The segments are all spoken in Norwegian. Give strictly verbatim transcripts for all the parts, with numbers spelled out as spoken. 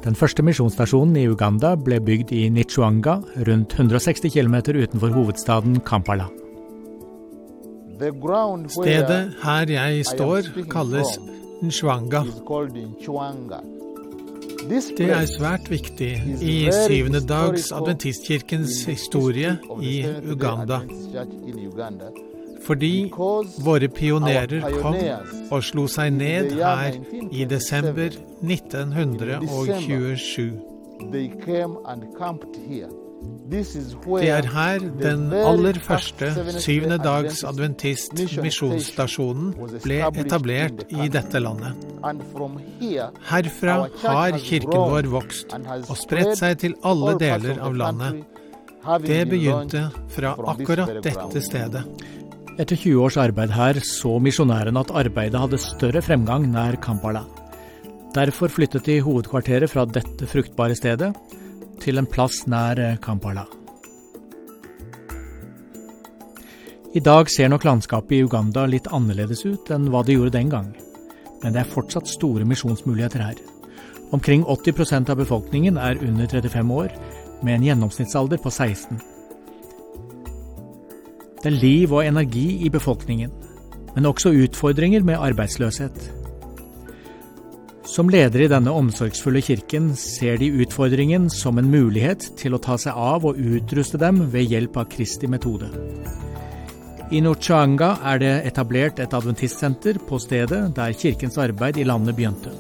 Den første misjonsstasjonen i Uganda ble bygd i Nichuanga, rundt hundre og seksti kilometer utenfor hovedstaden Kampala. Stedet her jeg står kalles Nchwanga. Det er svært viktig i syvende dags adventistkirkens historie i Uganda, fordi våre pionerer kom og slo seg ned her i desember nitten tjuesju. Det er her den aller første syvende dags adventist misjonsstasjonen ble etablert i dette landet. Herfra har kirken vår vokst og spredt seg til alle deler av landet. Det begynte fra akkurat dette stedet. Etter tjue års arbeid her så misjonærene at arbeidet hadde større fremgang nær Kampala. Derfor flyttet de hovedkvarteret fra dette fruktbare stedet til en plass nær Kampala. I dag ser nok landskapet i Uganda litt annerledes ut enn hva det gjorde den gang, men det er fortsatt store misjonsmuligheter her. Omkring åtti prosent av befolkningen er under trettifem år, med en gjennomsnittsalder på seksten. Det er liv og energi i befolkningen, men også utfordringer med arbeidsløshet. Som leder i denne omsorgsfulle kirken ser de utfordringen som en mulighet til å ta seg av og utruste dem ved hjelp av Kristi metode. I Nchwanga er det etablert et adventistsenter på stedet der kirkens arbeid i landet begynte.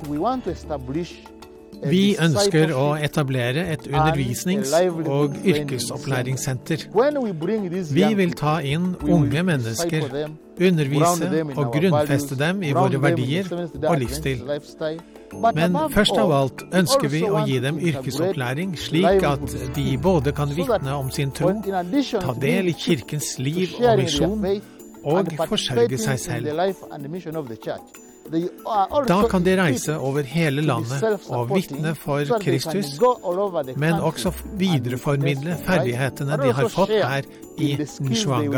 Vi ønsker å etablere et undervisnings- og yrkesopplæringssenter. Vi vil ta inn unge mennesker, undervise og grunnfeste dem i våre verdier og livsstil. Men først av alt ønsker vi å gi dem yrkesopplæring slik at de både kan vitne om sin tro, ta del i kirkens liv og misjon og forsørge seg selv. Da kan de reise over hele landet og vitne for Kristus, men også videreformidle ferdighetene de har fått her i Nchwanga.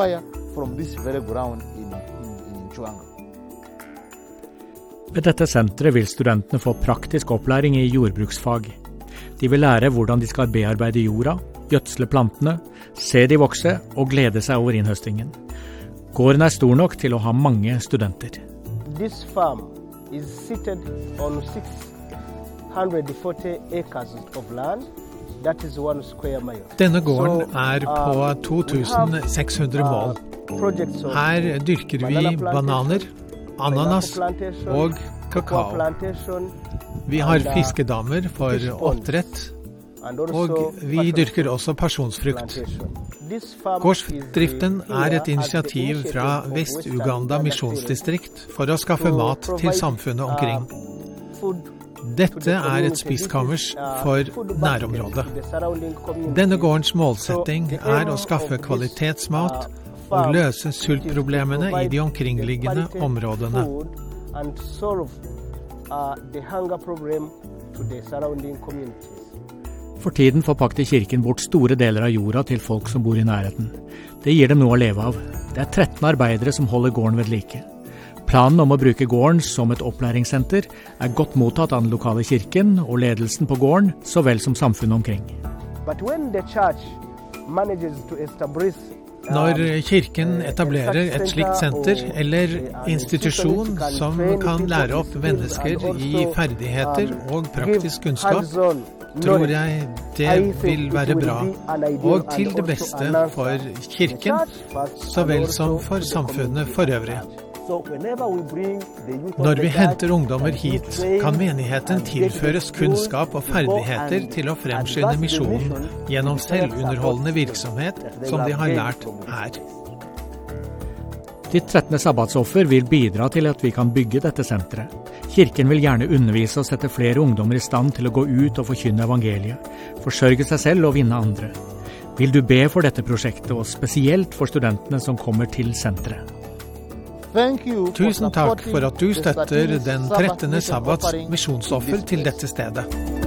Ved dette senteret vil studentene få praktisk opplæring i jordbruksfag. De vil lære hvordan de skal bearbeide jorda, gjødsle plantene, se de vokse og glede seg over innhøstingen. Gården er stor nok til å ha mange studenter. This farm is seated on six hundred forty acres of land. That is one square mile. Denne gården er på to tusen seks hundre mål. Her dyrker vi bananer, ananas og kakao. Vi har fiskedamer for oppdrett, og vi dyrker også pasjonsfrukt. Gårdsdriften er et initiativ fra Vest-Uganda misjonsdistrikt for å skaffe mat til samfunnet omkring. Dette er et spiskammers for nærområdet. Denne gårdens målsetting er å skaffe kvalitetsmat og løse sultproblemene i de omkringliggende områdene. For tiden forpakter kirken bort store deler av jorda til folk som bor i nærheten. Det gir dem noe å leve av. Det er tretten arbeidere som holder gården ved like. Planen om å bruke gården som et opplæringssenter er godt mottatt av den lokale kirken og ledelsen på gården, så vel som samfunnet omkring. Når kirken etablerer et slikt senter eller institusjon som kan lære opp mennesker i ferdigheter og praktisk kunnskap, tror jeg det vil være bra, og til det beste for kirken, så vel som for samfunnet for øvrig. Når vi henter ungdommer hit, kan menigheten tilføres kunnskap og ferdigheter til å fremskynde misjonen gjennom selvunderholdende virksomhet som de har lært her. De trettende sabbatsoffer vil bidra til at vi kan bygge dette senteret. Kirken vil gjerne undervise og sette flere ungdommer i stand til å gå ut og forkynne evangeliet, forsørge seg selv og vinne andre. Vil du be for dette prosjektet, og spesielt for studentene som kommer til senteret? Tusen takk for at du støtter den trettende sabbats misjonsoffer til dette stedet.